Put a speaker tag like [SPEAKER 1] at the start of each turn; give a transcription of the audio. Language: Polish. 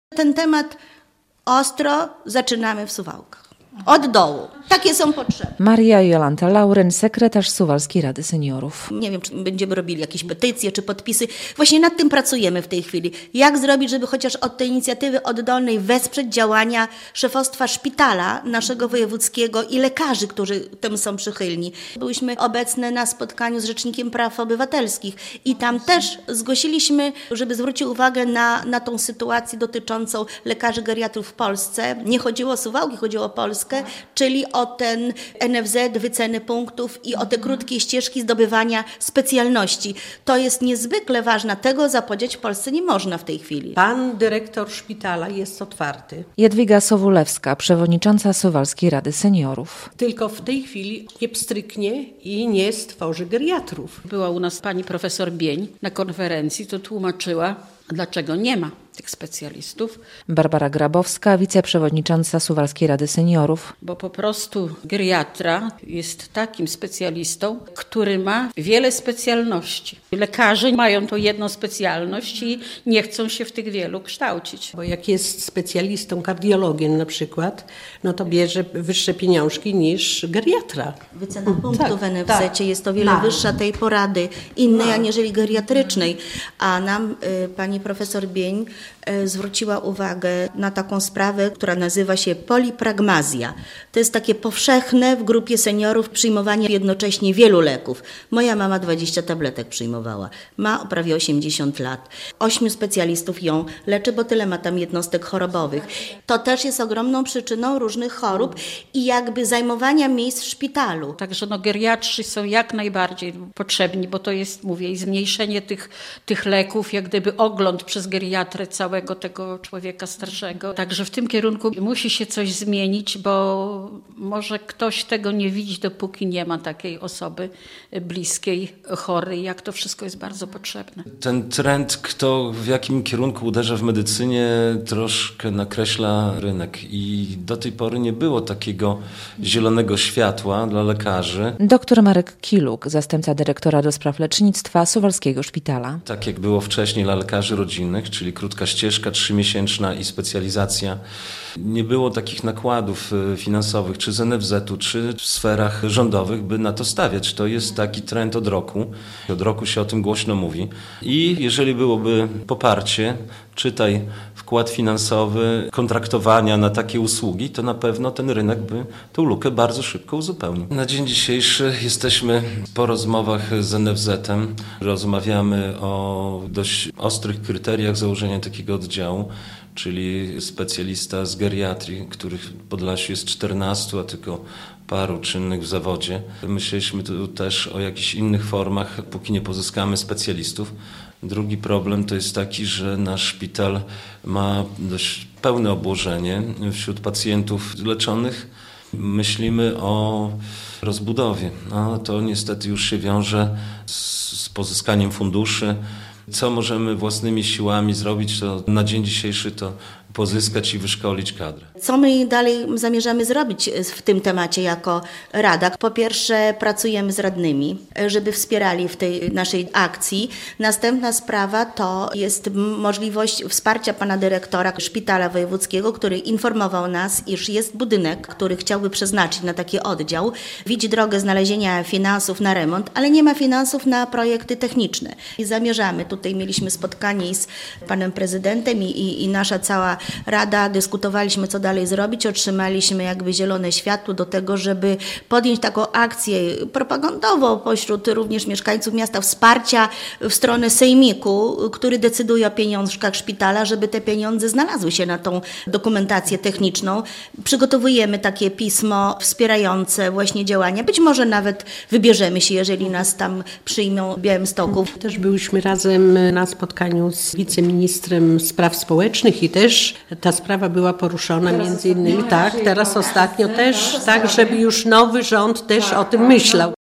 [SPEAKER 1] Ten temat ostro zaczynamy w Suwałkach. Od dołu. Takie są potrzeby.
[SPEAKER 2] Maria Jolanta Lauren, sekretarz Suwalskiej Rady Seniorów.
[SPEAKER 1] Nie wiem, czy będziemy robili jakieś petycje czy podpisy. Właśnie nad tym pracujemy w tej chwili. Jak zrobić, żeby chociaż od tej inicjatywy oddolnej wesprzeć działania szefostwa szpitala naszego wojewódzkiego i lekarzy, którzy temu są przychylni. Byłyśmy obecne na spotkaniu z Rzecznikiem Praw Obywatelskich i tam też zgłosiliśmy, żeby zwrócił uwagę na tą sytuację dotyczącą lekarzy geriatrów w Polsce. Nie chodziło o Suwałki, chodziło o Polskę, czyli o ten NFZ, wyceny punktów i o te krótkie ścieżki zdobywania specjalności. To jest niezwykle ważne. Tego zapowiedzieć w Polsce nie można w tej chwili.
[SPEAKER 3] Pan dyrektor szpitala jest otwarty.
[SPEAKER 2] Jadwiga Sowulewska, przewodnicząca Suwalskiej Rady Seniorów.
[SPEAKER 3] Tylko w tej chwili nie pstryknie i nie stworzy geriatrów.
[SPEAKER 4] Była u nas pani profesor Bień na konferencji, to tłumaczyła, dlaczego nie ma tych specjalistów.
[SPEAKER 2] Barbara Grabowska, wiceprzewodnicząca Suwalskiej Rady Seniorów.
[SPEAKER 4] Bo po prostu geriatra jest takim specjalistą, który ma wiele specjalności. Lekarze mają tą jedną specjalność i nie chcą się w tych wielu kształcić.
[SPEAKER 3] Bo jak jest specjalistą, kardiologiem na przykład, no to bierze wyższe pieniążki niż geriatra.
[SPEAKER 1] Wycena punktów w NFZ jest o wiele wyższa tej porady innej, aniżeli geriatrycznej. A nam pani profesor Bień zwróciła uwagę na taką sprawę, która nazywa się polipragmazja. To jest takie powszechne w grupie seniorów przyjmowanie jednocześnie wielu leków. Moja mama 20 tabletek przyjmowała. Ma prawie 80 lat. 8 specjalistów ją leczy, bo tyle ma tam jednostek chorobowych. To też jest ogromną przyczyną różnych chorób i jakby zajmowania miejsc w szpitalu.
[SPEAKER 4] Także geriatrzy są jak najbardziej potrzebni, bo to jest, mówię, i zmniejszenie tych leków, jak gdyby ogląd przez geriatrę całego tego człowieka starszego. Także w tym kierunku musi się coś zmienić, bo może ktoś tego nie widzi, dopóki nie ma takiej osoby bliskiej, chorej, jak to wszystko jest bardzo potrzebne.
[SPEAKER 5] Ten trend, kto w jakim kierunku uderza w medycynie, troszkę nakreśla rynek i do tej pory nie było takiego zielonego światła dla lekarzy.
[SPEAKER 2] Dr Marek Kiluk, zastępca dyrektora do spraw lecznictwa Suwalskiego Szpitala.
[SPEAKER 5] Tak jak było wcześniej dla lekarzy rodzinnych, czyli krótka ścieżka 3-miesięczna i specjalizacja. Nie było takich nakładów finansowych, czy z NFZ-u, czy w sferach rządowych, by na to stawiać. To jest taki trend od roku. Od roku się o tym głośno mówi. I jeżeli byłoby poparcie, czytaj wkład finansowy, kontraktowania na takie usługi, to na pewno ten rynek by tą lukę bardzo szybko uzupełnił. Na dzień dzisiejszy jesteśmy po rozmowach z NFZ-em. Rozmawiamy o dość ostrych kryteriach założenia takiego oddziału, czyli specjalista z geriatrii, których w Podlasiu jest 14, a tylko paru czynnych w zawodzie. Myśleliśmy tu też o jakichś innych formach, póki nie pozyskamy specjalistów. Drugi problem to jest taki, że nasz szpital ma dość pełne obłożenie wśród pacjentów leczonych. Myślimy o rozbudowie. No, to niestety już się wiąże z pozyskaniem funduszy. Co możemy własnymi siłami zrobić, to na dzień dzisiejszy to pozyskać i wyszkolić kadrę.
[SPEAKER 1] Co my dalej zamierzamy zrobić w tym temacie jako Rada? Po pierwsze, pracujemy z radnymi, żeby wspierali w tej naszej akcji. Następna sprawa to jest możliwość wsparcia pana dyrektora Szpitala Wojewódzkiego, który informował nas, iż jest budynek, który chciałby przeznaczyć na taki oddział. Widzi drogę znalezienia finansów na remont, ale nie ma finansów na projekty techniczne. I zamierzamy, tutaj mieliśmy spotkanie z panem prezydentem i nasza cała Rada, dyskutowaliśmy, co dalej zrobić, otrzymaliśmy jakby zielone światło do tego, żeby podjąć taką akcję propagandową pośród również mieszkańców miasta, wsparcia w stronę sejmiku, który decyduje o pieniążkach szpitala, żeby te pieniądze znalazły się na tą dokumentację techniczną. Przygotowujemy takie pismo wspierające właśnie działania. Być może nawet wybierzemy się, jeżeli nas tam przyjmą w Białymstoku.
[SPEAKER 3] Też byliśmy razem na spotkaniu z wiceministrem spraw społecznych i też ta sprawa była poruszona między innymi, teraz ostatnio też, tak, żeby już nowy rząd też o tym myślał.